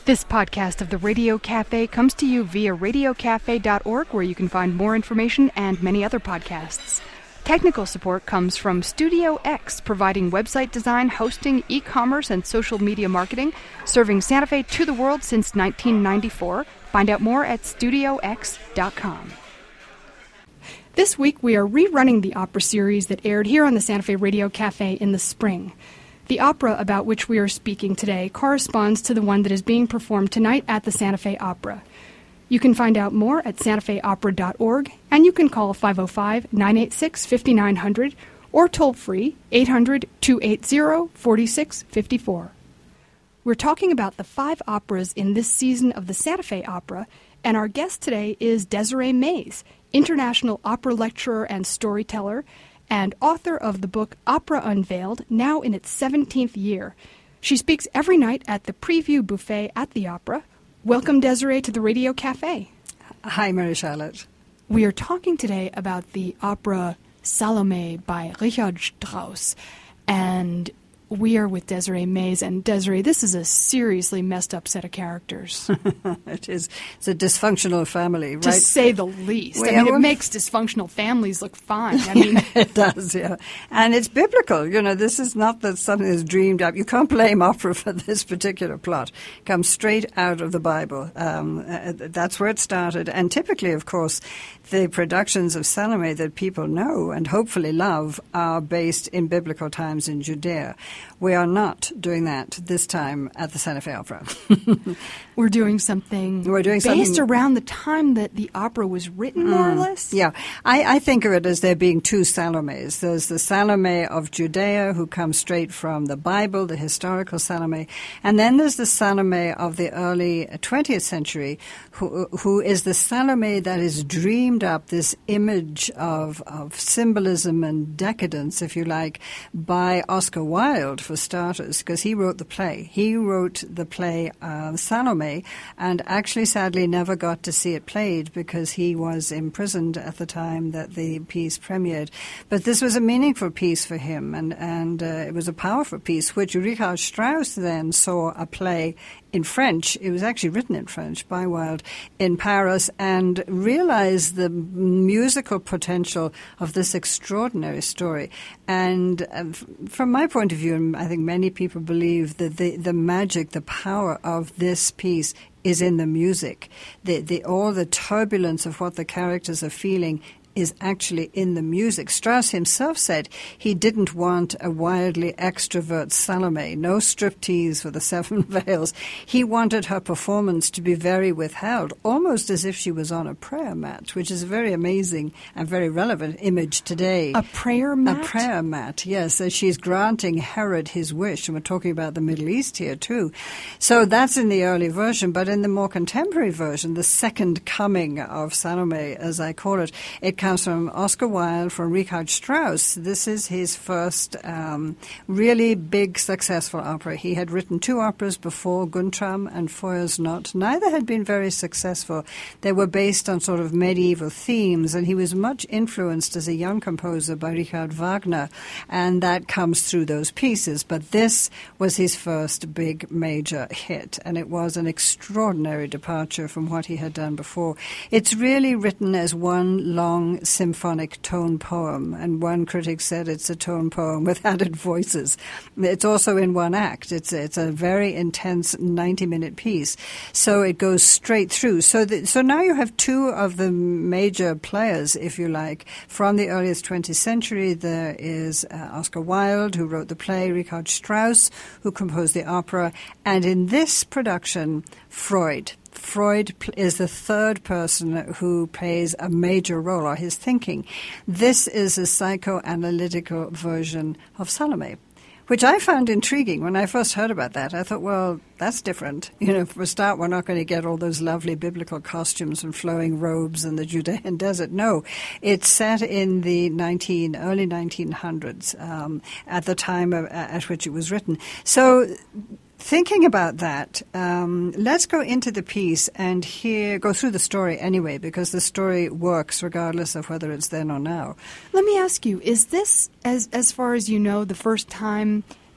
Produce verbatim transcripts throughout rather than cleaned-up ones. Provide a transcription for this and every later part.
This podcast of the Radio Cafe comes to you via radio cafe dot org, where you can find more information and many other podcasts. Technical support comes from Studio X, providing website design, hosting, e-commerce, and social media marketing, serving Santa Fe to the world since nineteen ninety-four. Find out more at studio x dot com. This week we are rerunning the opera series that aired here on the Santa Fe Radio Cafe in the spring. The opera about which we are speaking today corresponds to the one that is being performed tonight at the Santa Fe Opera. You can find out more at santa fe opera dot org, and you can call five oh five, nine eight six, five nine zero zero or toll-free eight hundred, two eight zero, four six five four. We're talking about the five operas in this season of the Santa Fe Opera, and our guest today is Desiree Mays, international opera lecturer and storyteller, and author of the book Opera Unveiled, now in its seventeenth year. She speaks every night at the Preview Buffet at the Opera. Welcome, Desiree, to the Radio Cafe. Hi, Mary Charlotte. We are talking today about the opera Salome by Richard Strauss, and we are with Desiree Mays. And Desiree, this is a seriously messed up set of characters. It is. It's a dysfunctional family, right? To say the least. Well, I mean, well, it makes dysfunctional families look fine. I mean, it does, yeah. And it's biblical. You know, this is not that something is dreamed up. You can't blame opera for this particular plot. It comes straight out of the Bible. Um, uh, that's where it started. And typically, of course, the productions of Salome that people know and hopefully love are based in biblical times in Judea. We are not doing that this time at the Santa Fe Opera. We're doing something We're doing based something around the time that the opera was written, more mm, or less? Yeah. I, I think of it as there being two Salomes. There's the Salome of Judea, who comes straight from the Bible, the historical Salome, and then there's the Salome of the early twentieth century, who, who is the Salome that is dreamed up, this image of, of symbolism and decadence, if you like, by Oscar Wilde, for starters, because he wrote the play. He wrote the play uh, Salome, and actually, sadly, never got to see it played because he was imprisoned at the time that the piece premiered. But this was a meaningful piece for him, and, and uh, it was a powerful piece, which Richard Strauss then saw a play in French. It was actually written in French by Wilde in Paris, and realized the musical potential of this extraordinary story. And uh, f- from my point of view, and I think many people believe that the, the magic, the power of this piece is in the music. The, the, all the turbulence of what the characters are feeling is actually in the music. Strauss himself said he didn't want a wildly extrovert Salome, no striptease for the seven veils. He wanted her performance to be very withheld, almost as if she was on a prayer mat, which is a very amazing and very relevant image today. A prayer mat? A prayer mat, yes. As she's granting Herod his wish, and we're talking about the Middle East here too. So that's in the early version, but in the more contemporary version, the second coming of Salome, as I call it, it comes from Oscar Wilde, from Richard Strauss. This is his first um, really big, successful opera. He had written two operas before, Guntram and Feuersnot. Neither had been very successful. They were based on sort of medieval themes, and he was much influenced as a young composer by Richard Wagner, and that comes through those pieces. But this was his first big, major hit, and it was an extraordinary departure from what he had done before. It's really written as one long symphonic tone poem, and one critic said it's a tone poem with added voices. It's also in one act. It's it's a very intense ninety-minute piece, so it goes straight through. So the, so now you have two of the major players, if you like, from the earliest twentieth century. There is uh, Oscar Wilde, who wrote the play, Richard Strauss, who composed the opera, and in this production, Freud. Freud is the third person who plays a major role, or his thinking. This is a psychoanalytical version of Salome, which I found intriguing. When I first heard about that, I thought, well, that's different. You know, for a start, we're not going to get all those lovely biblical costumes and flowing robes in the Judean desert. No, it's set in the nineteen early nineteen hundreds, um, at the time of, at which it was written. So thinking about that, um, let's go into the piece and hear, go through the story anyway, because the story works regardless of whether it's then or now. Let me ask you, is this, as as far as you know, the first time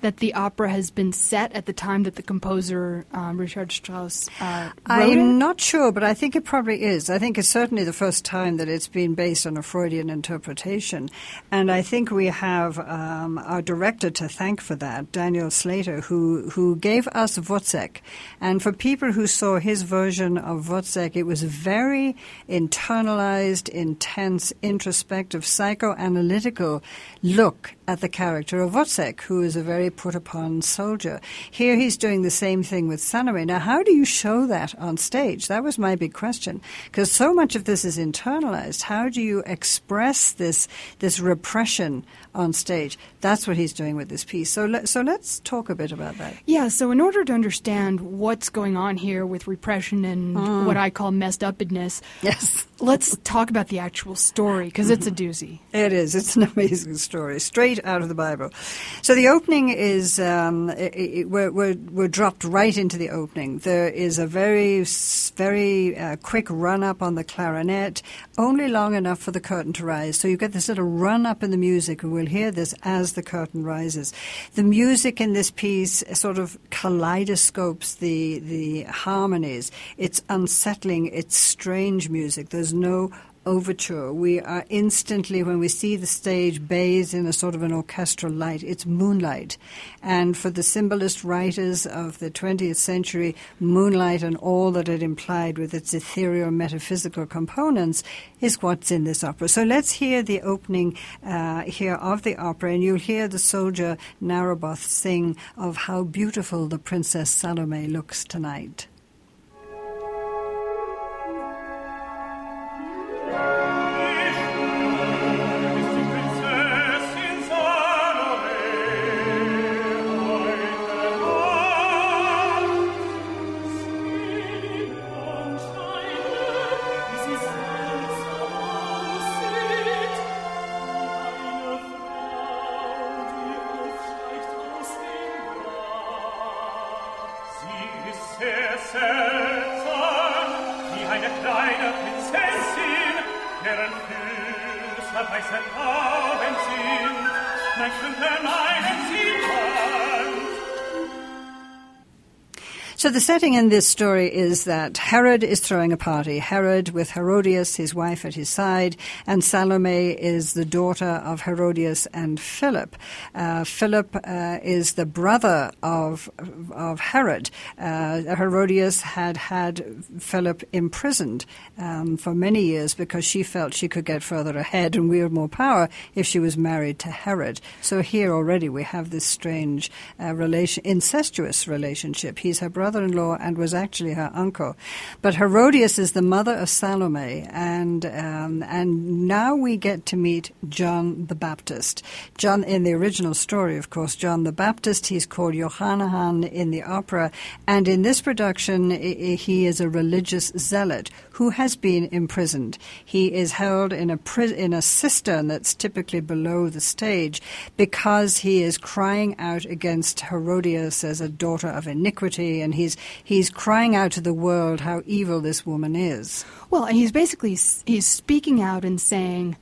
that the opera has been set at the time that the composer, um, Richard Strauss, uh, wrote I'm it? not sure, but I think it probably is. I think it's certainly the first time that it's been based on a Freudian interpretation. And I think we have um, our director to thank for that, Daniel Slater, who, who gave us Wozzeck. And for people who saw his version of Wozzeck, it was very internalized, intense, introspective, psychoanalytical look at the character of Wozzeck, who is a very put-upon soldier. Here he's doing the same thing with Salome. Now, how do you show that on stage? That was my big question, because so much of this is internalized. How do you express this this repression on stage? That's what he's doing with this piece. So, le- so let's talk a bit about that. Yeah, so in order to understand what's going on here with repression and Mm. what I call messed upness, Yes. let's talk about the actual story, because it's a doozy. It is. It's an amazing story, straight out of the Bible. So the opening is, um, it, it, we're, we're, we're dropped right into the opening. There is a very, s- very uh, quick run-up on the clarinet, only long enough for the curtain to rise. So you get this little run-up in the music, and we'll hear this as the curtain rises. The music in this piece sort of kaleidoscopes the, the harmonies. It's unsettling. It's strange music. There's no overture. We are instantly, when we see the stage, bathed in a sort of an orchestral light. It's moonlight. And for the symbolist writers of the twentieth century, moonlight and all that it implied with its ethereal metaphysical components is what's in this opera. So let's hear the opening uh, here of the opera, and you'll hear the soldier Naroboth sing of how beautiful the Princess Salome looks tonight. So the setting in this story is that Herod is throwing a party. Herod with Herodias, his wife, at his side, and Salome is the daughter of Herodias and Philip. Uh, Philip uh, is the brother of of Herod. Uh, Herodias had had Philip imprisoned um, for many years because she felt she could get further ahead and wield more power if she was married to Herod. So here already we have this strange uh, relation, incestuous relationship. He's her brother brother-in-law and was actually her uncle. But Herodias is the mother of Salome, and um, and now we get to meet John the Baptist. John, in the original story, of course, John the Baptist, he's called Johannahan in the opera, and in this production he is a religious zealot who has been imprisoned. He is held in a pri- in a cistern that's typically below the stage because he is crying out against Herodias as a daughter of iniquity, and he's he's crying out to the world how evil this woman is. Well, and he's basically he's speaking out and saying,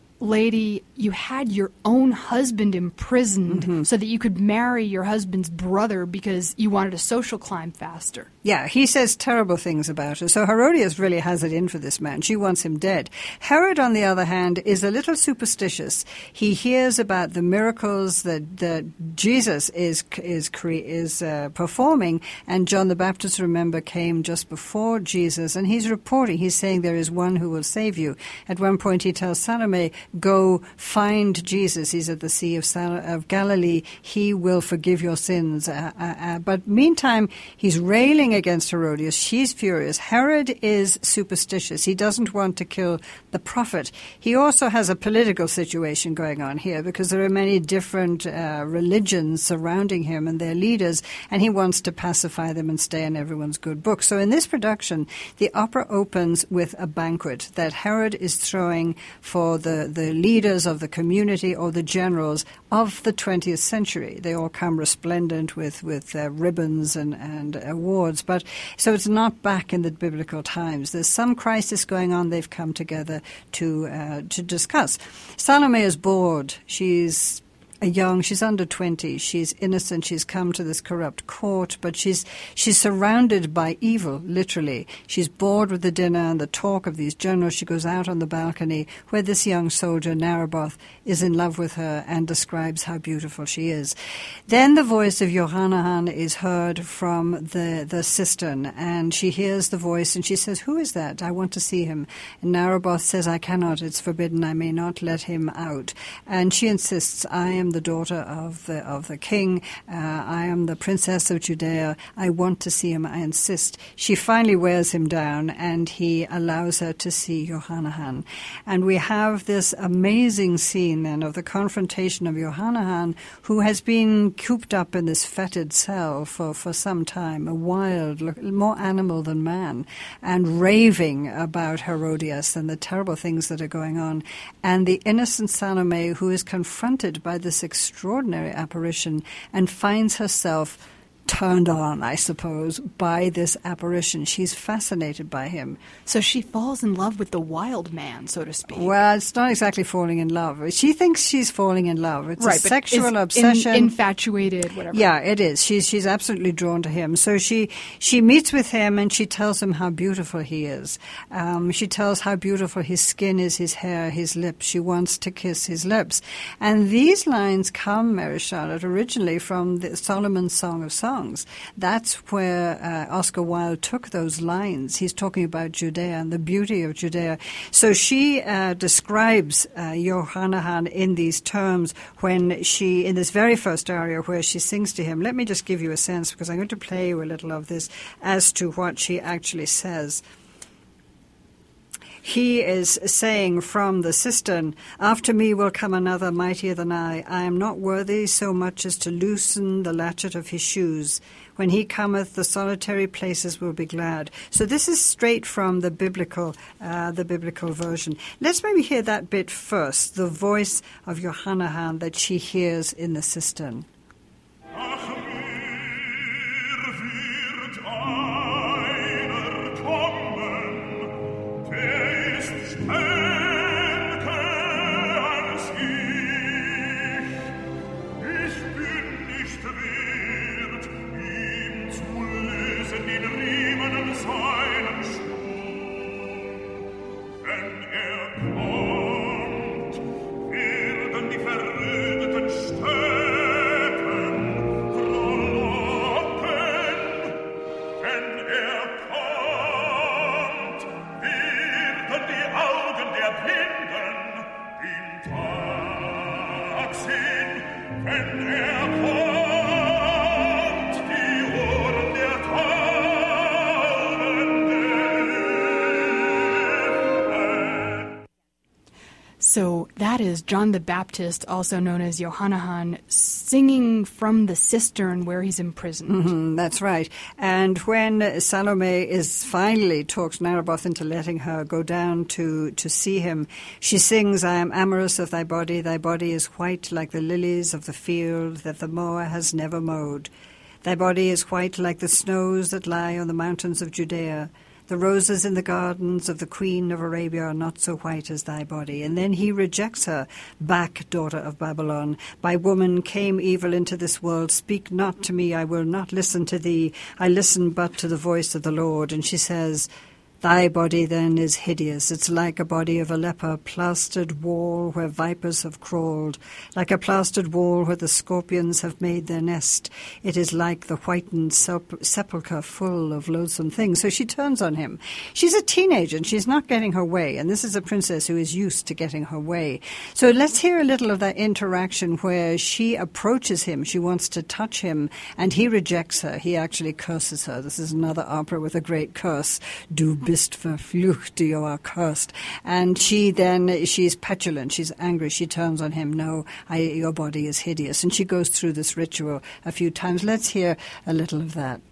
lady, you had your own husband imprisoned mm-hmm. so that you could marry your husband's brother because you wanted a social climb faster. Yeah, he says terrible things about her. So Herodias really has it in for this man. She wants him dead. Herod, on the other hand, is a little superstitious. He hears about the miracles that, that Jesus is is cre- is uh, performing, and John the Baptist, remember, came just before Jesus, and he's reporting. He's saying there is one who will save you. At one point, he tells Salome, "Go find Jesus. He's at the Sea of, Sal- of Galilee. He will forgive your sins." Uh, uh, uh, but meantime, he's railing against Herodias. She's furious. Herod is superstitious. He doesn't want to kill the prophet. He also has a political situation going on here because there are many different uh, religions surrounding him and their leaders, and he wants to pacify them and stay in everyone's good book. So in this production, the opera opens with a banquet that Herod is throwing for the, the leaders of the community or the generals of the twentieth century. They all come resplendent with, with uh, ribbons and, and awards. But so it's not back in the biblical times. There's some crisis going on. They've come together to uh, to discuss. Salome is bored. She's a young, she's under twenty, she's innocent, she's come to this corrupt court, but she's she's surrounded by evil, literally. She's bored with the dinner and the talk of these generals. She goes out on the balcony where this young soldier, Narraboth, is in love with her and describes how beautiful she is. Then the voice of Yohannahan is heard from the, the cistern, and she hears the voice and she says, "Who is that? I want to see him." And Narraboth says, "I cannot, it's forbidden, I may not let him out." And she insists, "I am the daughter of the of the king. Uh, I am the princess of Judea. I want to see him. I insist." She finally wears him down, and he allows her to see Yohannahan. And we have this amazing scene then of the confrontation of Yohannahan, who has been cooped up in this fetid cell for, for some time, a wild, more animal than man, and raving about Herodias and the terrible things that are going on. And the innocent Salome, who is confronted by this extraordinary apparition and finds herself turned on, I suppose, by this apparition. She's fascinated by him. So she falls in love with the wild man, so to speak. Well, it's not exactly falling in love. She thinks she's falling in love. It's right, a sexual obsession. In, infatuated, whatever. Yeah, it is. She's she's absolutely drawn to him. So she she meets with him and she tells him how beautiful he is. Um, she tells how beautiful his skin is, his hair, his lips. She wants to kiss his lips. And these lines come, Mary Charlotte, originally from the Solomon's Song of Songs. That's where uh, Oscar Wilde took those lines. He's talking about Judea and the beauty of Judea. So she uh, describes uh, Yohannahan in these terms when she, in this very first aria where she sings to him. Let me just give you a sense, because I'm going to play you a little of this as to what she actually says. He is saying from the cistern, "After me will come another mightier than I. I am not worthy so much as to loosen the latchet of his shoes. When he cometh, the solitary places will be glad." So this is straight from the biblical, uh, the biblical version. Let's maybe hear that bit first, the voice of Yohannahan that she hears in the cistern. So that is John the Baptist, also known as Yohannahan, singing from the cistern where he's imprisoned. Mm-hmm, that's right. And when Salome is finally talks Narraboth into letting her go down to, to see him, she sings, "I am amorous of thy body. Thy body is white like the lilies of the field that the mower has never mowed. Thy body is white like the snows that lie on the mountains of Judea. The roses in the gardens of the Queen of Arabia are not so white as thy body." And then he rejects her. "Back, daughter of Babylon. By woman came evil into this world. Speak not to me. I will not listen to thee. I listen but to the voice of the Lord." And she says, "Thy body then is hideous. It's like a body of a leper, plastered wall where vipers have crawled, like a plastered wall where the scorpions have made their nest. It is like the whitened sep- sepulchre full of loathsome things." So she turns on him. She's a teenager and she's not getting her way, and this is a princess who is used to getting her way. So let's hear a little of that interaction where she approaches him. She wants to touch him, and he rejects her. He actually curses her. This is another opera with a great curse. "Du bist verflucht, you are cursed." And she then, she's petulant, she's angry, she turns on him. "No, I, your body is hideous." And she goes through this ritual a few times. Let's hear a little of that.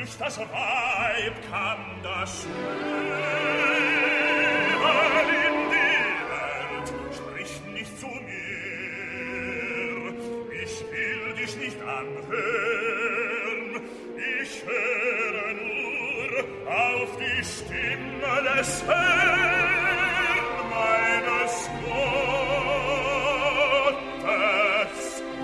durch das Weib kam das Schwören in die Welt. Sprich nicht zu mir, ich will dich nicht anhören. Ich höre nur auf die Stimme des Herrn, meines Gottes.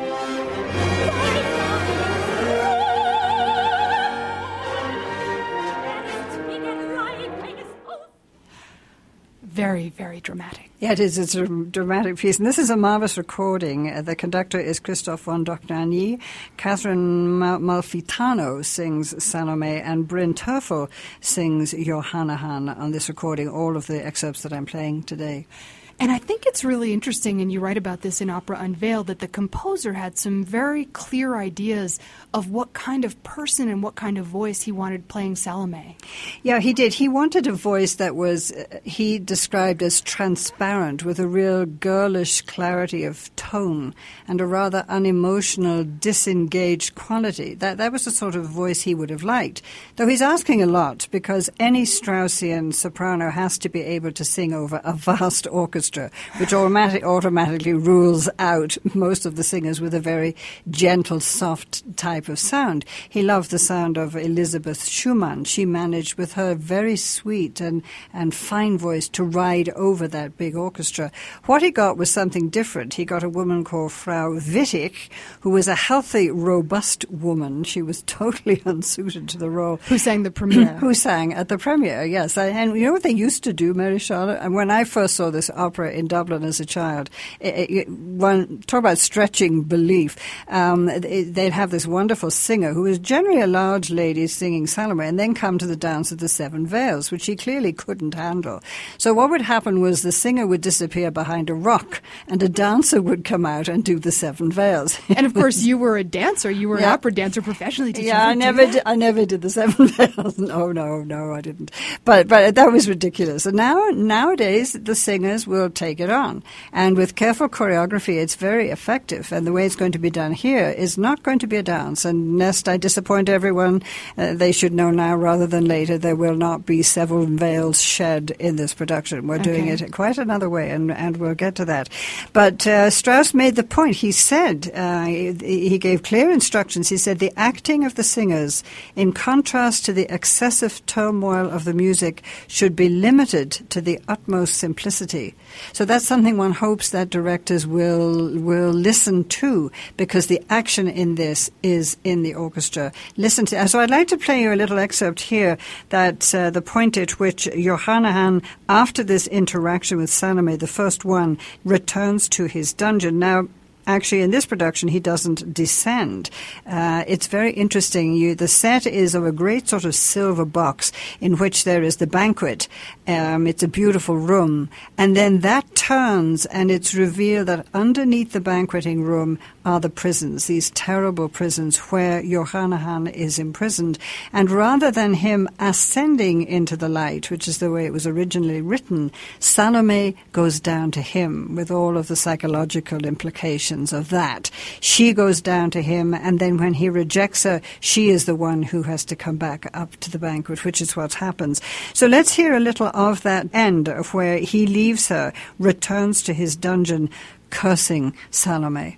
Very, very dramatic. Yeah, it is. It's a dramatic piece. And this is a marvelous recording. Uh, the conductor is Christophe von Dohnanyi. Catherine Mal- Malfitano sings Salome, and Bryn Terfel sings Johannahan on this recording, all of the excerpts that I'm playing today. And I think it's really interesting, and you write about this in Opera Unveiled, that the composer had some very clear ideas of what kind of person and what kind of voice he wanted playing Salome. Yeah, he did. He wanted a voice that was, uh, he described as transparent, with a real girlish clarity of tone and a rather unemotional, disengaged quality. That that was the sort of voice he would have liked. Though he's asking a lot, because any Straussian soprano has to be able to sing over a vast orchestra, which automatic, automatically rules out most of the singers with a very gentle, soft type of sound. He loved the sound of Elisabeth Schumann. She managed with her very sweet and, and fine voice to ride over that big orchestra. What he got was something different. He got a woman called Frau Wittig, who was a healthy, robust woman. She was totally unsuited to the role. Who sang the premiere. Who sang at the premiere, yes. And you know what they used to do, Mary Charlotte? And when I first saw this opera in Dublin as a child, it, it, one, talk about stretching belief. Um, it, they'd have this wonderful singer who was generally a large lady singing Salome, and then come to the dance of the Seven Veils, which she clearly couldn't handle. So what would happen was the singer would disappear behind a rock, and a dancer would come out and do the Seven Veils. And of course, you were a dancer. You were yeah. an opera dancer professionally. Did yeah, you I never, did, I never did the Seven Veils. No, no, no, I didn't. But but that was ridiculous. And now nowadays the singers will take it on, and with careful choreography, it's very effective. And the way it's going to be done here is not going to be a dance. And lest I disappoint everyone, uh, they should know now rather than later, there will not be Seven Veils shed in this production. We're okay. doing it quite another way, and, and we'll get to that. But uh, Strauss made the point. He said, uh, he, he gave clear instructions. He said, the acting of the singers, in contrast to the excessive turmoil of the music, should be limited to the utmost simplicity. So that's something one hopes that directors will will listen to, because the action in this is in the orchestra. Listen to. So I'd like to play you a little excerpt here. That uh, the point at which Johannahan, after this interaction with Salome, the first one, returns to his dungeon. Now, actually, in this production, he doesn't descend. Uh, it's very interesting. You, the set is of a great sort of silver box in which there is the banquet. Um, it's a beautiful room. And then that turns, and it's revealed that underneath the banqueting room are the prisons, these terrible prisons where Johannahan is imprisoned. And rather than him ascending into the light, which is the way it was originally written, Salome goes down to him with all of the psychological implications of that. She goes down to him, and then when he rejects her, she is the one who has to come back up to the banquet, which is what happens. So let's hear a little of that end of where he leaves her, returns to his dungeon, cursing Salome.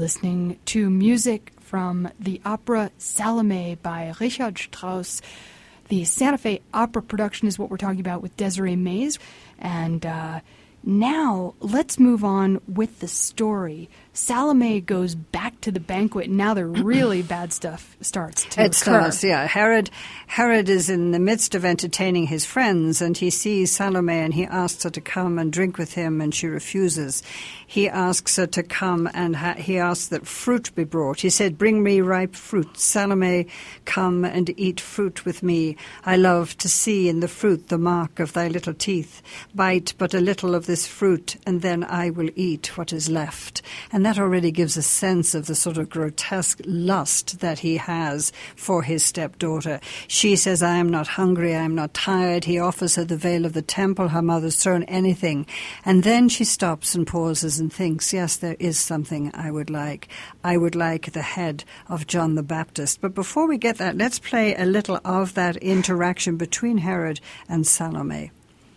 listening to music from the opera Salome by Richard Strauss. The Santa Fe opera production is what we're talking about with Desiree Mays. And uh, now let's move on with the story. Salome goes back to the banquet, and now the really bad stuff starts to It occur. starts, yeah. Herod, Herod is in the midst of entertaining his friends, and he sees Salome, and he asks her to come and drink with him, and she refuses. He asks her to come, and ha- he asks that fruit be brought. He said, "Bring me ripe fruit. Salome, come and eat fruit with me. I love to see in the fruit the mark of thy little teeth. Bite but a little of this fruit, and then I will eat what is left." And that already gives a sense of the sort of grotesque lust that he has for his stepdaughter. She says, "I am not hungry, I am not tired." He offers her the veil of the temple, her mother's throne, anything. And then she stops and pauses and thinks, yes, there is something I would like. I would like the head of John the Baptist. But before we get that, let's play a little of that interaction between Herod and Salome.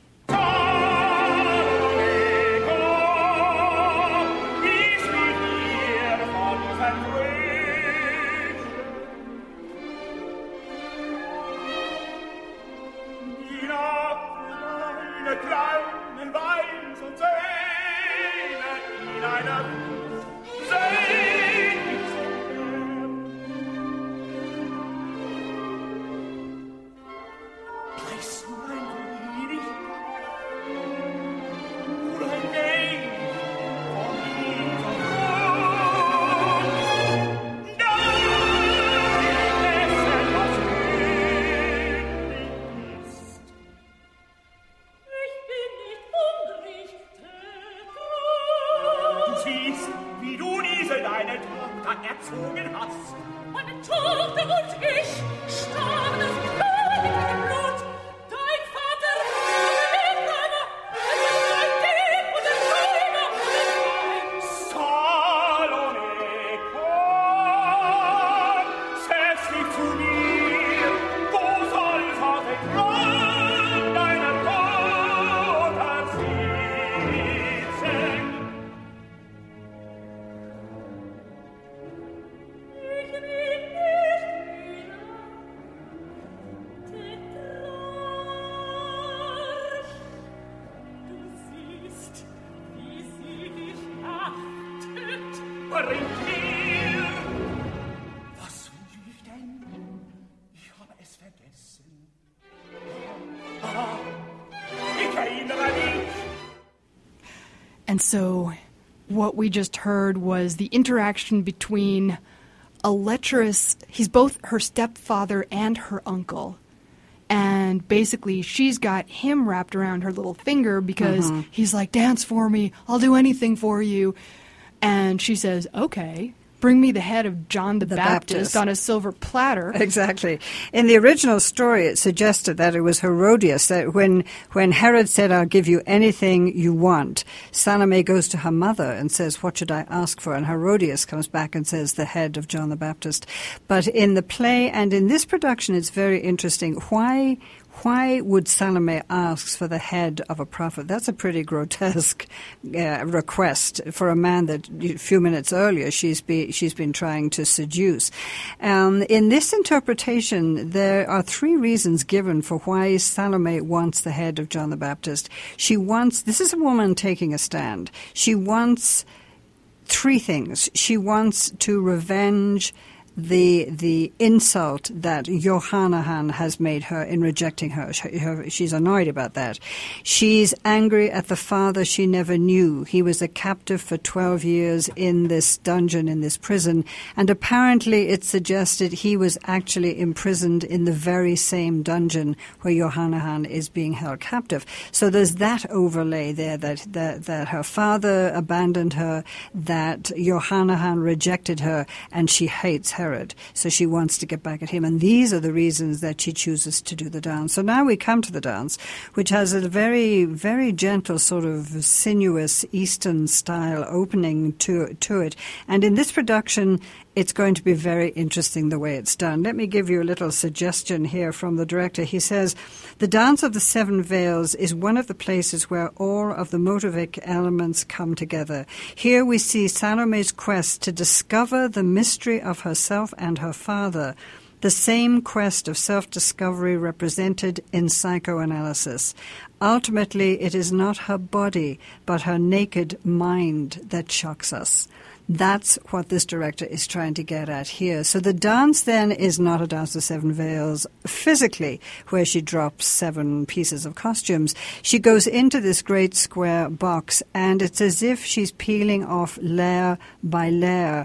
And so what we just heard was the interaction between a lecherous, he's both her stepfather and her uncle. And basically she's got him wrapped around her little finger because mm-hmm. he's like, "Dance for me, I'll do anything for you." And she says, "Okay, bring me the head of John the, the Baptist, Baptist on a silver platter." Exactly. In the original story, it suggested that it was Herodias, that when, when Herod said, "I'll give you anything you want," Salome goes to her mother and says, "What should I ask for?" And Herodias comes back and says, "The head of John the Baptist." But in the play and in this production, it's very interesting. Why... Why would Salome ask for the head of a prophet? That's a pretty grotesque uh, request for a man that a few minutes earlier she's, be, she's been trying to seduce. Um, in this interpretation, there are three reasons given for why Salome wants the head of John the Baptist. She wants, this is a woman taking a stand. She wants three things. She wants to revenge the the insult that Johannahan has made her in rejecting her. She, her. She's annoyed about that. She's angry at the father she never knew. He was a captive for twelve years in this dungeon, in this prison, and apparently it suggested he was actually imprisoned in the very same dungeon where Johannahan is being held captive. So there's that overlay there, that, that, that her father abandoned her, that Johannahan rejected her, and she hates Herod. So she wants to get back at him. And these are the reasons that she chooses to do the dance. So now we come to the dance, which has a very, very gentle sort of sinuous Eastern style opening to, to it. And in this production, it's going to be very interesting the way it's done. Let me give you a little suggestion here from the director. He says, the Dance of the Seven Veils is one of the places where all of the motivic elements come together. Here we see Salome's quest to discover the mystery of herself and her father, the same quest of self-discovery represented in psychoanalysis. Ultimately, it is not her body, but her naked mind that shocks us. That's what this director is trying to get at here. So the dance then is not a dance of seven veils physically, where she drops seven pieces of costumes. She goes into this great square box, and it's as if she's peeling off layer by layer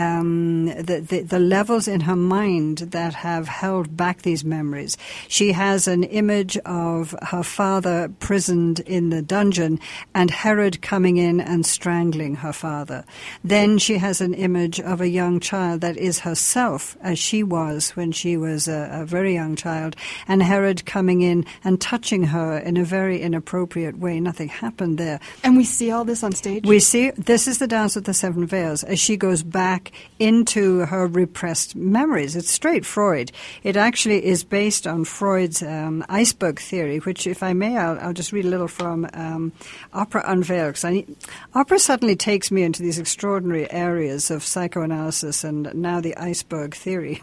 um, the, the, the levels in her mind that have held back these memories. She has an image of her father prisoned in the dungeon and Herod coming in and strangling her father. Then she has an image of a young child that is herself, as she was when she was a, a very young child, and Herod coming in and touching her in a very inappropriate way. Nothing happened there. And we see all this on stage? We see, this is the Dance of the Seven Veils, as she goes back into her repressed memories. It's straight Freud. It actually is based on Freud's um, iceberg theory, which, if I may, I'll, I'll just read a little from um, Opera Unveiled. Because I need, opera suddenly takes me into these extraordinary areas of psychoanalysis and now the iceberg theory.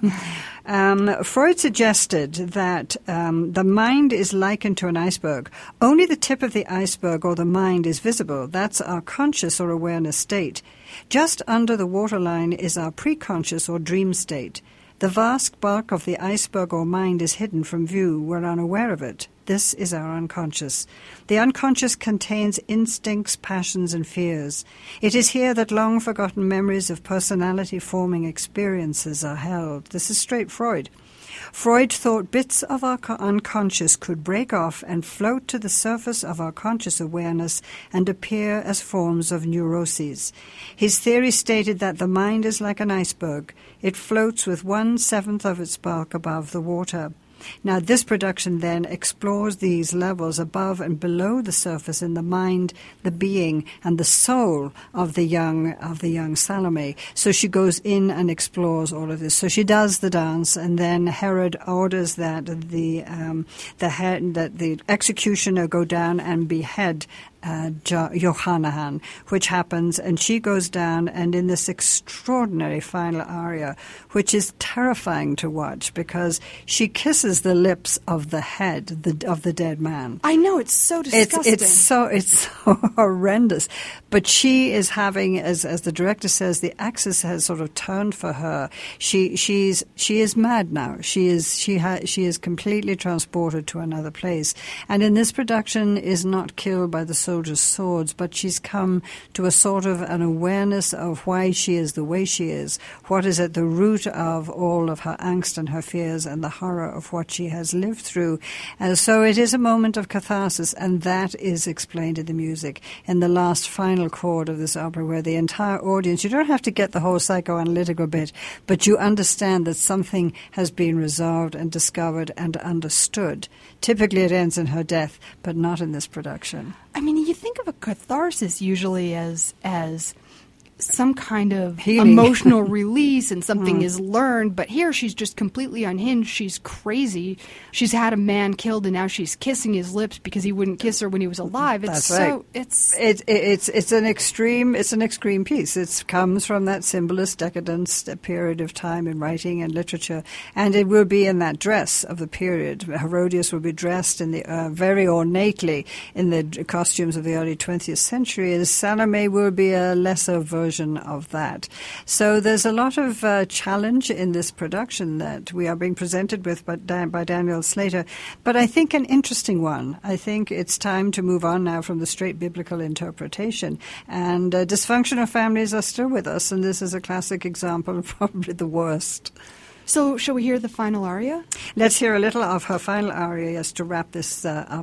um, Freud suggested that um, the mind is likened to an iceberg. Only the tip of the iceberg or the mind is visible. That's our conscious or awareness state. Just under the waterline is our preconscious or dream state. The vast bulk of the iceberg or mind is hidden from view. We're unaware of it. This is our unconscious. The unconscious contains instincts, passions, and fears. It is here that long-forgotten memories of personality-forming experiences are held. This is straight Freud. Freud thought bits of our unconscious could break off and float to the surface of our conscious awareness and appear as forms of neuroses. His theory stated that the mind is like an iceberg. It floats with one-seventh of its bulk above the water. Now, this production then explores these levels above and below the surface in the mind, the being, and the soul of the young of the young Salome. So she goes in and explores all of this. So she does the dance, and then Herod orders that the um, the head, that the executioner go down and behead Uh, jo- Johannahan, which happens, and she goes down, and in this extraordinary final aria, which is terrifying to watch because she kisses the lips of the head the, of the dead man. I know, it's so disgusting. It's, it's so it's so horrendous. But she is having, as as the director says, the axis has sort of turned for her. She she's she is mad now. She is she ha- she is completely transported to another place. And in this production is not killed by the soldiers' swords, but she's come to a sort of an awareness of why she is the way she is, what is at the root of all of her angst and her fears and the horror of what she has lived through. And so it is a moment of catharsis, and that is explained in the music in the last final chord of this opera, where the entire audience, you don't have to get the whole psychoanalytical bit, but you understand that something has been resolved and discovered and understood. Typically it ends in her death, but not in this production. I mean, you think of a catharsis usually as as some kind of Healing. Emotional release and something Mm. is learned, but here she's just completely unhinged. She's crazy. She's had a man killed, and now she's kissing his lips because he wouldn't kiss her when he was alive. It's That's so right. it's It, it, it's it's an extreme it's an extreme piece. It comes from that symbolist decadence period of time in writing and literature, and it will be in that dress of the period. Herodias will be dressed in the uh, very ornately in the d- costumes of the early twentieth century, and Salome will be a lesser version of that. So there's a lot of uh, challenge in this production that we are being presented with by, Dan- by Daniel Slater, but I think an interesting one. I think it's time to move on now from the straight biblical interpretation. And uh, dysfunctional families are still with us, and this is a classic example of probably the worst. So shall we hear the final aria? Let's hear a little of her final aria just to wrap this uh, up.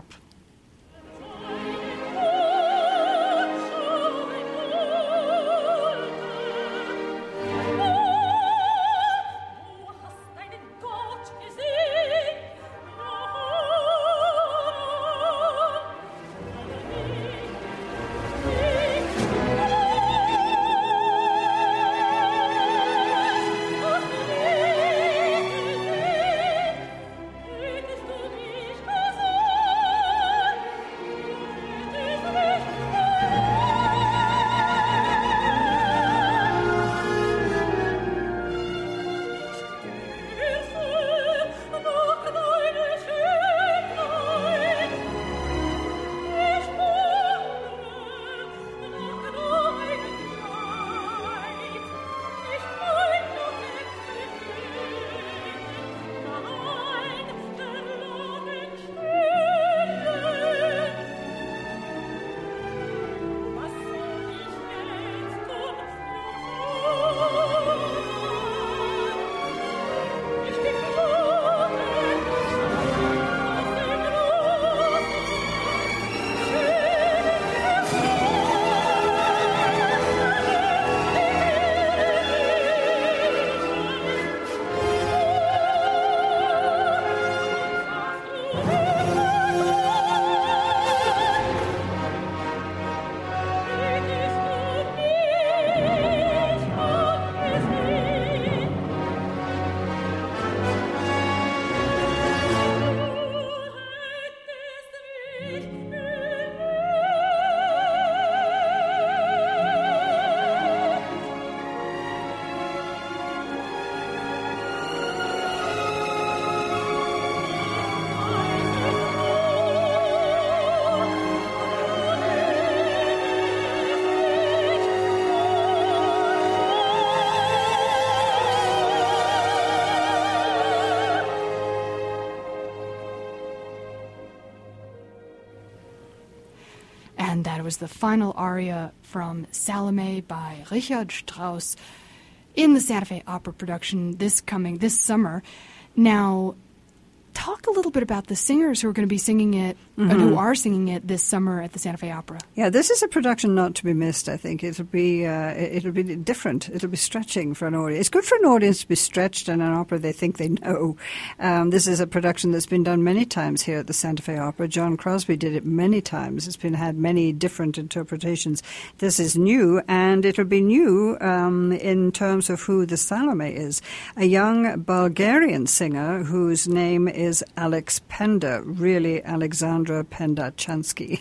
And that was the final aria from Salome by Richard Strauss in the Santa Fe Opera production this coming, this summer. Now, talk a little bit about the singers who are going to be singing it, mm-hmm. and who are singing it this summer at the Santa Fe Opera. Yeah, this is a production not to be missed, I think. It'll be uh, it'll be different. It'll be stretching for an audience. It's good for an audience to be stretched in an opera they think they know. Um, this is a production that's been done many times here at the Santa Fe Opera. John Crosby did it many times. It's been had many different interpretations. This is new, and it'll be new um, in terms of who the Salome is. A young Bulgarian singer whose name is is Alex Penda, really Alexandra Pendachansky.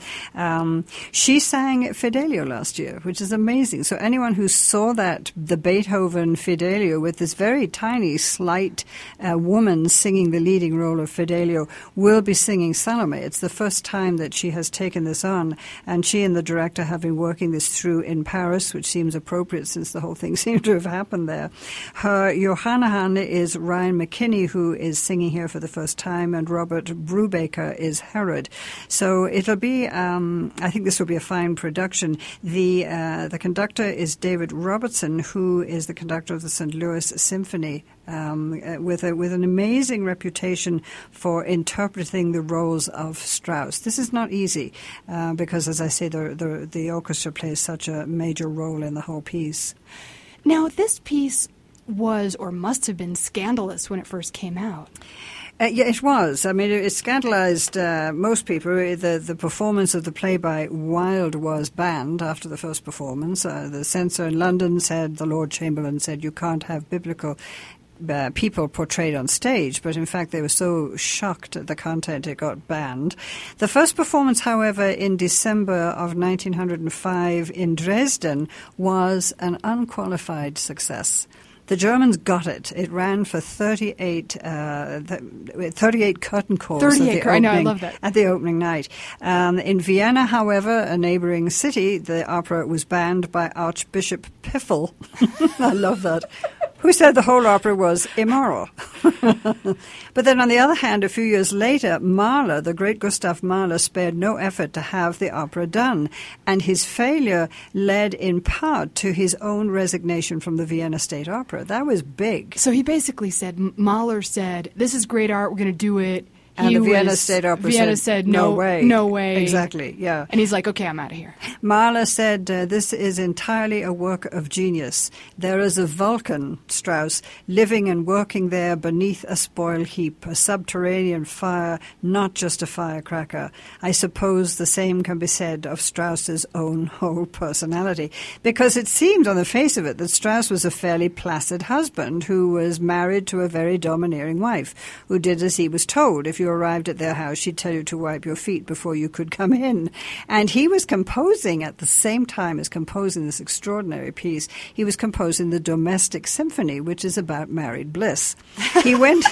um, she sang Fidelio last year, which is amazing. So anyone who saw that, the Beethoven Fidelio, with this very tiny, slight uh, woman singing the leading role of Fidelio, will be singing Salome. It's the first time that she has taken this on, and she and the director have been working this through in Paris, which seems appropriate since the whole thing seemed to have happened there. Her Johannahan is Ryan McKinney, who is singing here for the first time, and Robert Brubaker is Herod. So it'll be, um, I think this will be a fine production. The uh, the conductor is David Robertson, who is the conductor of the Saint Louis Symphony, um, uh, with a, with an amazing reputation for interpreting the roles of Strauss. This is not easy uh, because, as I say, the, the the orchestra plays such a major role in the whole piece. Now, this piece was or must have been scandalous when it first came out. Uh, yeah, it was. I mean, it, it scandalized uh, most people. The, the performance of the play by Wilde was banned after the first performance. Uh, the censor in London said, the Lord Chamberlain said, you can't have biblical Uh, people portrayed on stage, but in fact they were so shocked at the content it got banned. The first performance, however, in December of nineteen oh five in Dresden was an unqualified success. The Germans got it. It ran for thirty-eight, uh, thirty-eight curtain calls thirty-eight, at the opening, I know, I love that. at the opening night. Um, in Vienna, however, a neighboring city, the opera was banned by Archbishop Piffle. I love that. Who said the whole opera was immoral. But then on the other hand, a few years later, Mahler, the great Gustav Mahler, spared no effort to have the opera done. And his failure led in part to his own resignation from the Vienna State Opera. That was big. So he basically said, Mahler said, this is great art, we're going to do it. And he the Vienna was, State Opera Vienna said, said no, no way. No way. Exactly, yeah. And he's like, okay, I'm out of here. Mahler said, uh, this is entirely a work of genius. There is a Vulcan, Strauss, living and working there beneath a spoil heap, a subterranean fire, not just a firecracker. I suppose the same can be said of Strauss's own whole personality. Because it seemed on the face of it that Strauss was a fairly placid husband who was married to a very domineering wife, who did as he was told. If you arrived at their house, she'd tell you to wipe your feet before you could come in. And he was composing at the same time as composing this extraordinary piece. He was composing the Domestic Symphony, which is about married bliss. He went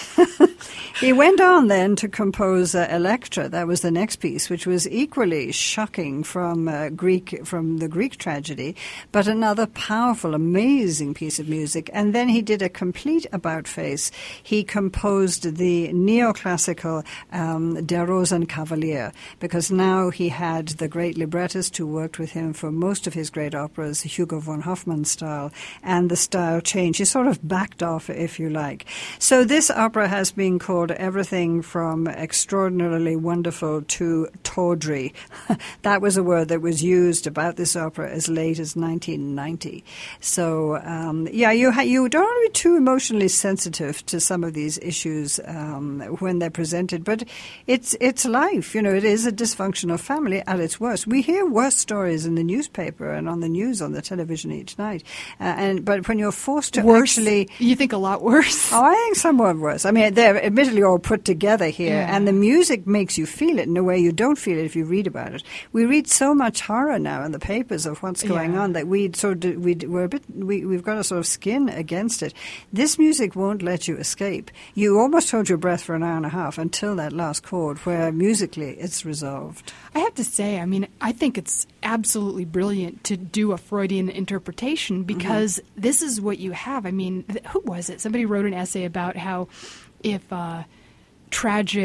he went on then to compose uh, Electra. That was the next piece, which was equally shocking from uh, Greek from the Greek tragedy, but another powerful, amazing piece of music. And then he did a complete about-face. He composed the neoclassical Um, Der Rosenkavalier, because now he had the great librettist who worked with him for most of his great operas, Hugo von Hofmann's style, and the style changed. He sort of backed off, if you like. So this opera has been called everything from extraordinarily wonderful to tawdry. That was a word that was used about this opera as late as nineteen ninety. So, um, yeah, you, ha- you don't want to be too emotionally sensitive to some of these issues um, when they're presented, but it's it's life. You know, it is a dysfunctional family at its worst. We hear worse stories in the newspaper and on the news, on the television each night. Uh, and but when you're forced to worse? actually... You think a lot worse? Oh, I think somewhat worse. I mean, they're admittedly all put together here, yeah. and the music makes you feel it in a way you don't feel it if you read about it. We read so much horror now in the papers of what's going yeah. on that we sort of, we, we're a bit, we, we've got a sort of skin against it. This music won't let you escape. You almost hold your breath for an hour and a half until that last chord, where musically it's resolved. I have to say, I mean, I think it's absolutely brilliant to do a Freudian interpretation, because mm-hmm. this is what you have. I mean, th- who was it? Somebody wrote an essay about how if uh, tragic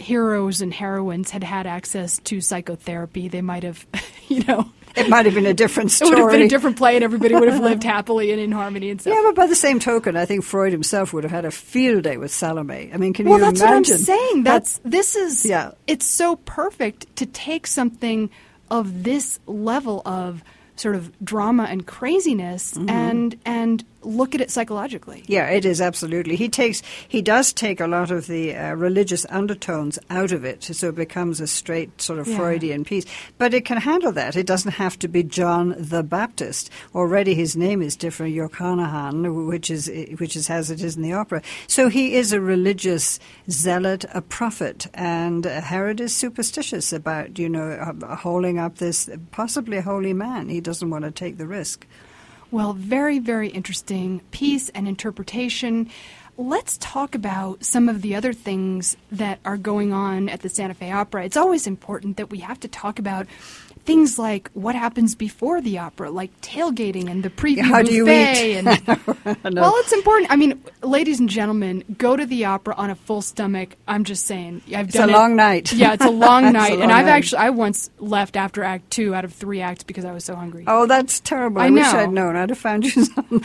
heroes and heroines had had access to psychotherapy, they might have, you know... It might have been a different story. It would have been a different play, and everybody would have lived happily and in harmony and stuff. Yeah, but by the same token, I think Freud himself would have had a field day with Salome. I mean, can well, you imagine? imagine? Well, that's what I'm saying. That's this is. Yeah. It's so perfect to take something of this level of sort of drama and craziness mm-hmm. and and look at it psychologically. Yeah, it is absolutely. He takes he does take a lot of the uh, religious undertones out of it, so it becomes a straight sort of yeah. Freudian piece. But it can handle that. It doesn't have to be John the Baptist. Already his name is different, Yochanan, which is which is as it is in the opera. So he is a religious zealot, a prophet, and Herod is superstitious about, you know, uh, holding up this possibly holy man. He doesn't want to take the risk. Well, very, very interesting piece and interpretation. Let's talk about some of the other things that are going on at the Santa Fe Opera. It's always important that we have to talk about things like what happens before the opera, like tailgating and the preview How buffet. Do you eat? And, well, it's important. I mean, ladies and gentlemen, go to the opera on a full stomach. I'm just saying. I've it's done a it. long night. Yeah, it's a long it's night. a long and I've night. actually, I once left after Act Two out of three acts because I was so hungry. Oh, that's terrible. I, I wish know. I'd known. I'd have found you something.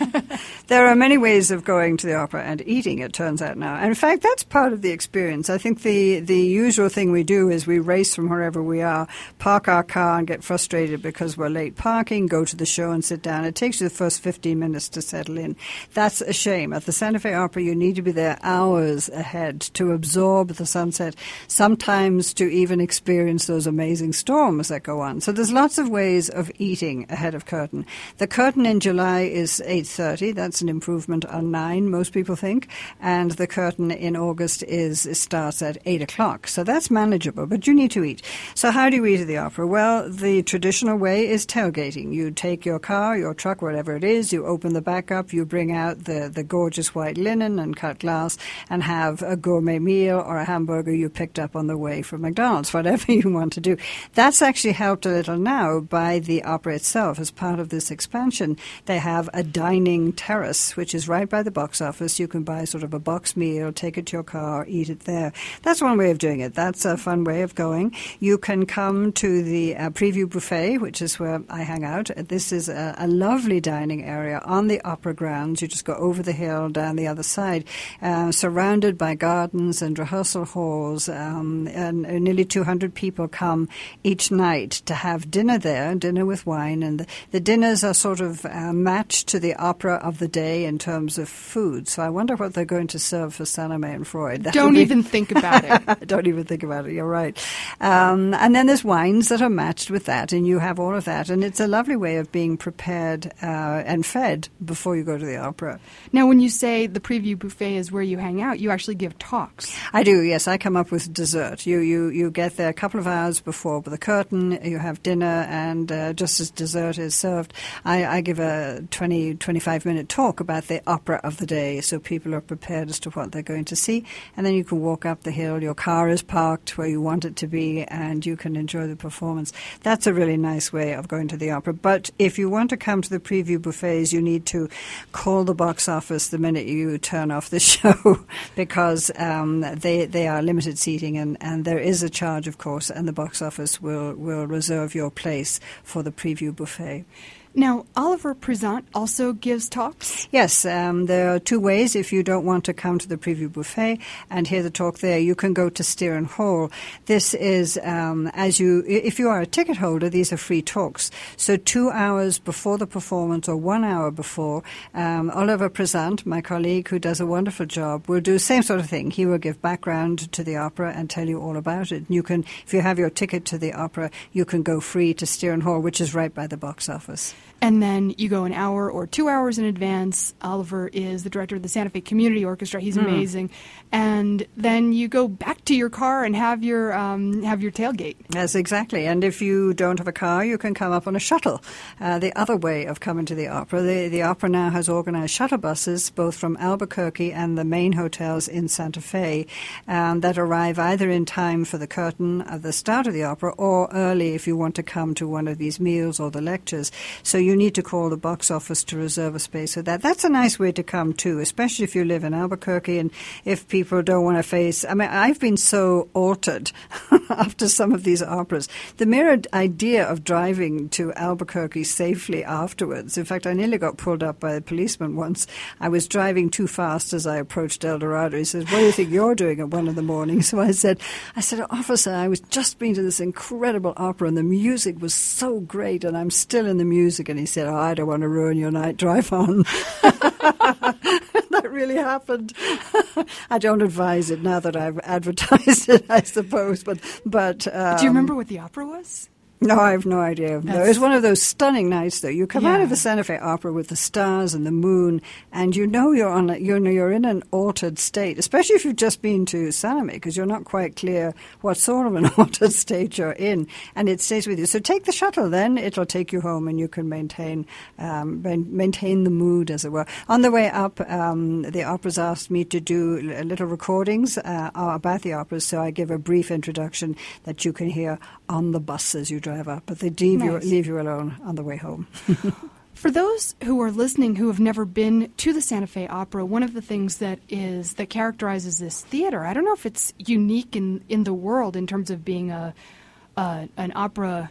There are many ways of going to the opera and eating, it turns out now. And in fact, that's part of the experience. I think the, the usual thing we do is we race from wherever we are, park our car and get frustrated because we're late parking, go to the show and sit down. It takes you the first fifteen minutes to settle in. That's a shame. At the Santa Fe Opera, you need to be there hours ahead to absorb the sunset, sometimes to even experience those amazing storms that go on. So there's lots of ways of eating ahead of curtain. The curtain in July is eight thirty. That's an improvement on nine, most people think. And the curtain in August is starts at eight o'clock. So that's manageable, but you need to eat. So how do you eat at the opera? Well, the traditional way is tailgating. You take your car, your truck, whatever it is, you open the back up, you bring out the, the gorgeous white linen and cut glass and have a gourmet meal or a hamburger you picked up on the way from McDonald's, whatever you want to do. That's actually helped a little now by the opera itself. As part of this expansion, they have a dining terrace, which is right by the box office. You can buy sort of a box meal, take it to your car, eat it there. That's one way of doing it. That's a fun way of going. You can come to the uh, preview buffet, which is where I hang out. This is a, a lovely dining area on the opera grounds. You just go over the hill, down the other side, uh, surrounded by gardens and rehearsal halls. Um, and, and nearly two hundred people come each night to have dinner there, dinner with wine. And the, the dinners are sort of uh, matched to the opera of the day in terms of food. So I wonder what they're going to serve for Salome and Freud. That'll Don't be even think about it. Don't even think about it. You're right. Um, and then there's wines that are matched with that, and you have all of that. And it's a lovely way of being prepared uh, and fed before you go to the opera. Now, when you say the preview buffet is where you hang out, you actually give talks. I do, yes. I come up with dessert. You you, you get there a couple of hours before the curtain. You have dinner, and uh, just as dessert is served, I, I give a twenty, twenty-five minute talk about the opera of the day, so people are prepared as to what they're going to see. And then you can walk up the hill. Your car is parked where you want it to be, and you can enjoy the performance. That's a really nice way of going to the opera. But if you want to come to the preview buffets, you need to call the box office the minute you turn off the show because um, they they are limited seating, and, and there is a charge, of course, and the box office will, will reserve your place for the preview buffet. Now, Oliver Prezant also gives talks? Yes, um, there are two ways. If you don't want to come to the preview buffet and hear the talk there, you can go to Steeren Hall. This is, um, as you, if you are a ticket holder, these are free talks. So two hours before the performance or one hour before, um, Oliver Prezant, my colleague who does a wonderful job, will do the same sort of thing. He will give background to the opera and tell you all about it. You can, if you have your ticket to the opera, you can go free to Steeren Hall, which is right by the box office. And then you go an hour or two hours in advance. Oliver is the director of the Santa Fe Community Orchestra. He's mm. amazing. And then you go back to your car and have your um, have your tailgate. Yes, exactly. And if you don't have a car, you can come up on a shuttle. Uh, the other way of coming to the opera, the, the opera now has organized shuttle buses, both from Albuquerque and the main hotels in Santa Fe, um, that arrive either in time for the curtain at the start of the opera or early if you want to come to one of these meals or the lectures. So So you need to call the box office to reserve a space for that. That's a nice way to come too, especially if you live in Albuquerque and if people don't want to face. I mean, I've been so altered after some of these operas. The mere idea of driving to Albuquerque safely afterwards. In fact, I nearly got pulled up by a policeman once. I was driving too fast as I approached El Dorado. He says, "What do you think you're doing at one in the morning?" So I said, I said, "Officer, I was just been to this incredible opera and the music was so great and I'm still in the music." And he said, "Oh, I don't want to ruin your night. Drive on." That really happened. I don't advise it now that I've advertised it, I suppose. But, but um, do you remember what the opera was? No, I have no idea. No, it was one of those stunning nights, though. You come Yeah. out of the Santa Fe Opera with the stars and the moon, and you know you're on a, you know you're in an altered state, especially if you've just been to Salome, because you're not quite clear what sort of an altered state you're in, and it stays with you. So take the shuttle, then it'll take you home, and you can maintain um, maintain the mood, as it were. On the way up, um, the operas asked me to do little recordings uh, about the operas, so I give a brief introduction that you can hear on the bus as you drive up, but they leave, Nice. you, leave you alone on the way home. For those who are listening who have never been to the Santa Fe Opera, one of the things that is that characterizes this theater, I don't know if it's unique in, in the world in terms of being a uh, an opera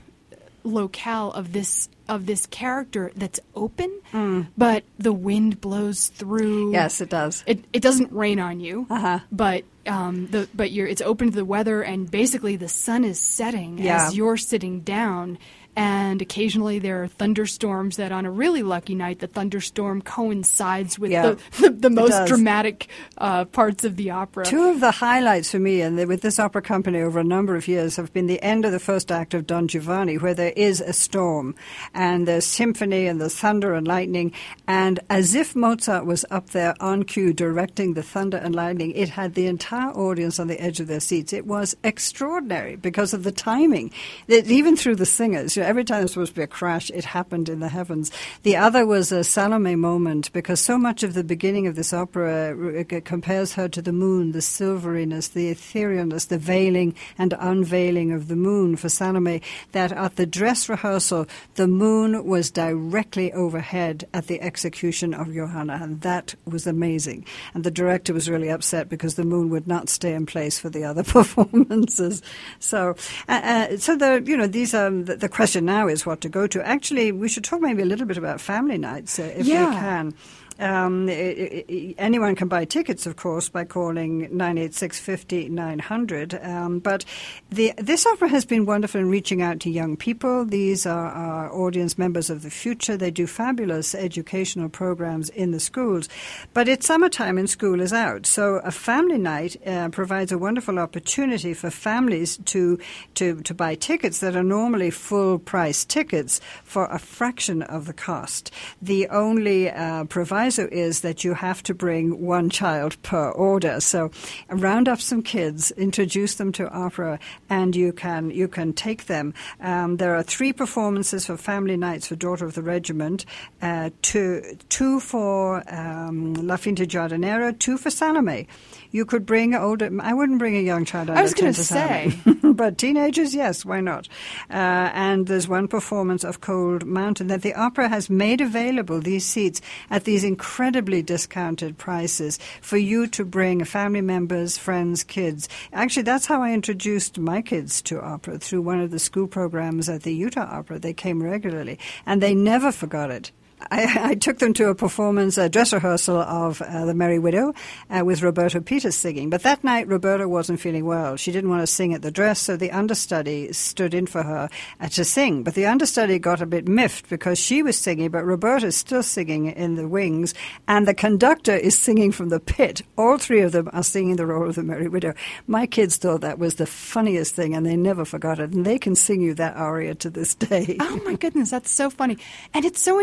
locale of this of this character that's open, Mm. but the wind blows through. Yes, it does. It it doesn't rain on you, Uh-huh. but um, the but you're it's open to the weather, and basically the sun is setting Yeah. as you're sitting down. And occasionally there are thunderstorms that on a really lucky night, the thunderstorm coincides with Yeah, the, the, the most does. dramatic uh, parts of the opera. Two of the highlights for me, and with this opera company over a number of years, have been the end of the first act of Don Giovanni, where there is a storm, and there's symphony, and there's thunder and lightning, and as if Mozart was up there on cue directing the thunder and lightning, it had the entire audience on the edge of their seats. It was extraordinary because of the timing, that even through the singers. You know, every time there was supposed to be a crash, it happened in the heavens. The other was a Salome moment, because so much of the beginning of this opera uh, compares her to the moon, the silveriness, the etherealness, the veiling and unveiling of the moon for Salome, that at the dress rehearsal, the moon was directly overhead at the execution of Johanna, and that was amazing. And the director was really upset because the moon would not stay in place for the other performances. So, uh, uh, so the you know these are the, the question now is what to go to. Actually, we should talk maybe a little bit about family nights, uh, if Yeah. we can. Um, i i anyone can buy tickets, of course, by calling nine eight six, five oh, nine hundred. Um, but the, this opera has been wonderful in reaching out to young people. These are our audience members of the future. They do fabulous educational programs in the schools. But it's summertime and school is out. So a family night uh, provides a wonderful opportunity for families to, to, to buy tickets that are normally full-price tickets for a fraction of the cost. The only uh, provider is that you have to bring one child per order. So round up some kids, introduce them to opera, and you can you can take them. Um, there are three performances for family nights for Daughter of the Regiment, uh, two, two for um, La Fin de Giardiniera, two for Salome. You could bring older. I wouldn't bring a young child under I was ten going to to say. Salome. But teenagers, yes, why not? Uh, and there's one performance of Cold Mountain that the opera has made available, these seats, at these incredibly discounted prices for you to bring family members, friends, kids. Actually, that's how I introduced my kids to opera, through one of the school programs at the Utah Opera. They came regularly, and they never forgot it. I, I took them to a performance, a dress rehearsal of uh, The Merry Widow uh, with Roberta Peters singing. But that night, Roberta wasn't feeling well. She didn't want to sing at the dress, so the understudy stood in for her uh, to sing. But the understudy got a bit miffed because she was singing, but Roberta's still singing in the wings, and the conductor is singing from the pit. All three of them are singing the role of the Merry Widow. My kids thought that was the funniest thing, and they never forgot it. And they can sing you that aria to this day. Oh, my goodness, that's so funny. And it's so interesting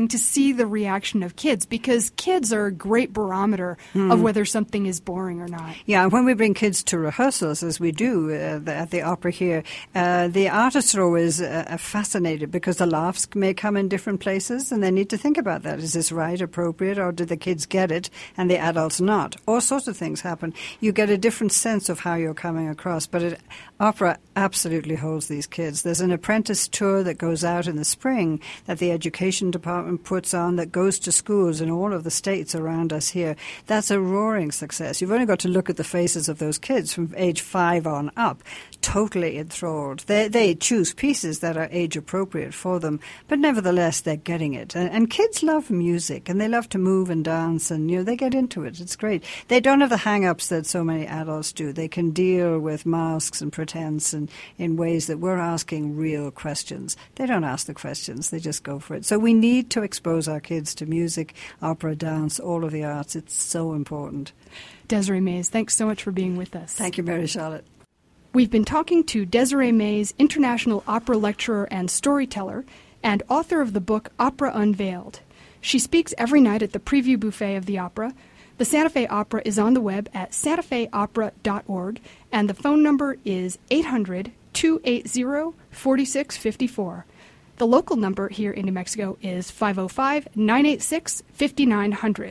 interesting to see the reaction of kids, because kids are a great barometer mm. of whether something is boring or not. Yeah, when we bring kids to rehearsals, as we do uh, the, at the opera here, uh, the artists are always uh, fascinated because the laughs may come in different places, and they need to think about that. Is this right, appropriate, or do the kids get it and the adults not? All sorts of things happen. You get a different sense of how you're coming across, but it, opera absolutely holds these kids. There's an apprentice tour that goes out in the spring that the education department puts on that goes to schools in all of the states around us here. That's a roaring success. You've only got to look at the faces of those kids from age five on up, totally enthralled. They, they choose pieces that are age appropriate for them, but nevertheless they're getting it. And, and kids love music, and they love to move and dance, and you know they get into it. It's great. They don't have the hang-ups that so many adults do. They can deal with masks and pretense and in ways that we're asking real questions. They don't ask the questions. They just go for it. So we need to expose our kids to music, opera, dance, all of the arts. It's so important. Desiree Mays, thanks so much for being with us. Thank you, Mary Charlotte. We've been talking to Desiree Mays, international opera lecturer and storyteller, and author of the book Opera Unveiled. She speaks every night at the Preview Buffet of the Opera. The Santa Fe Opera is on the web at santa fe opera dot org, and the phone number is eight hundred, two eight zero, four six five four. The local number here in New Mexico is five oh five, nine eight six, five nine zero zero.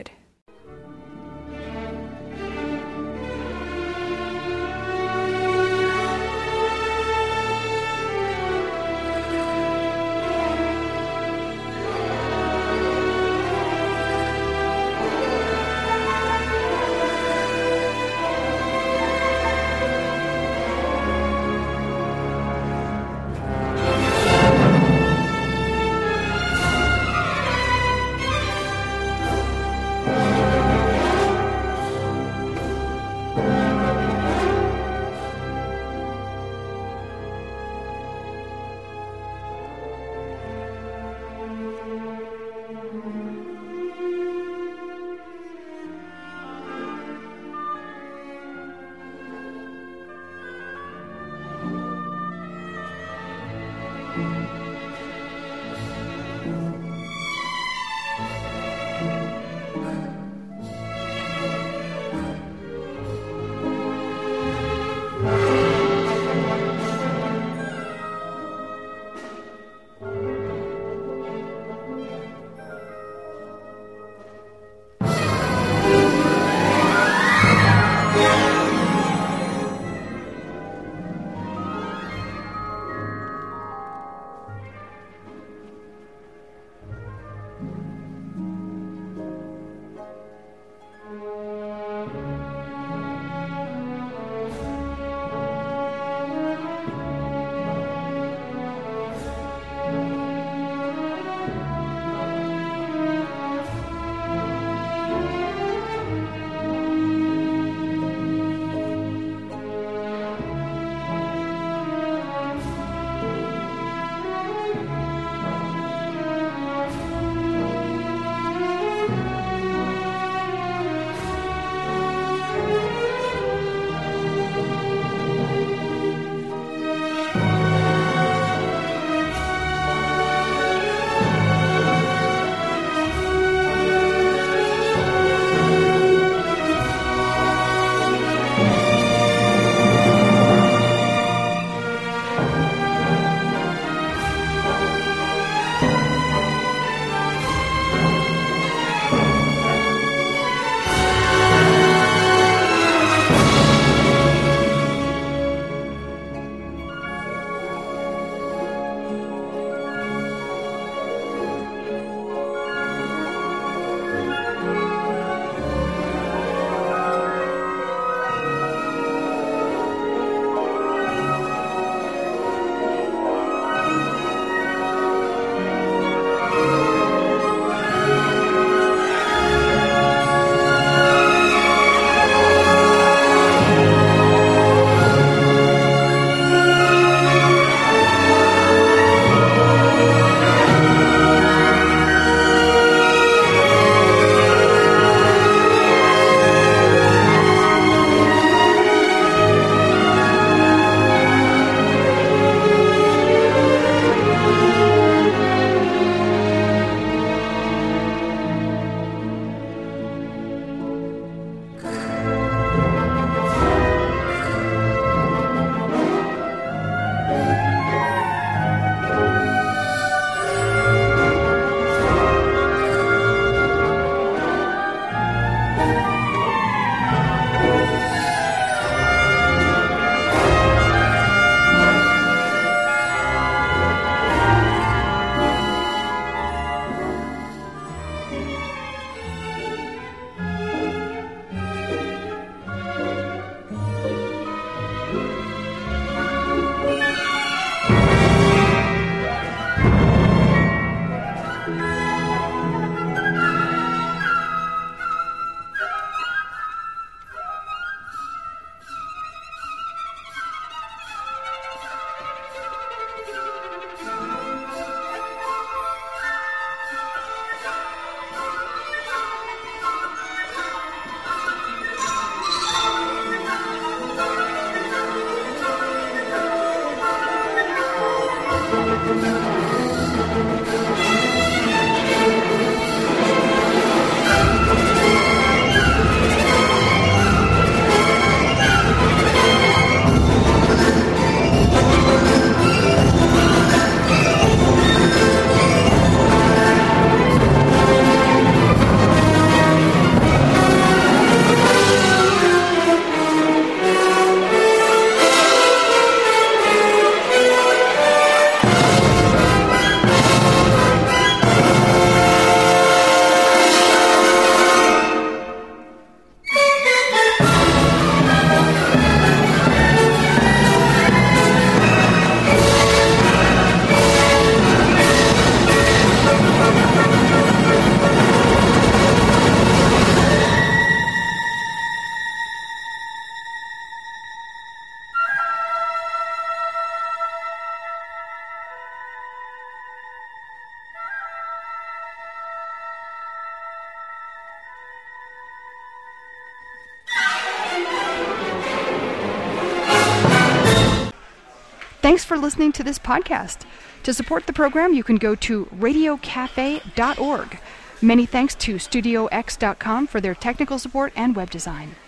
Thanks for listening to this podcast. To support the program, you can go to radio cafe dot org. Many thanks to studio x dot com for their technical support and web design.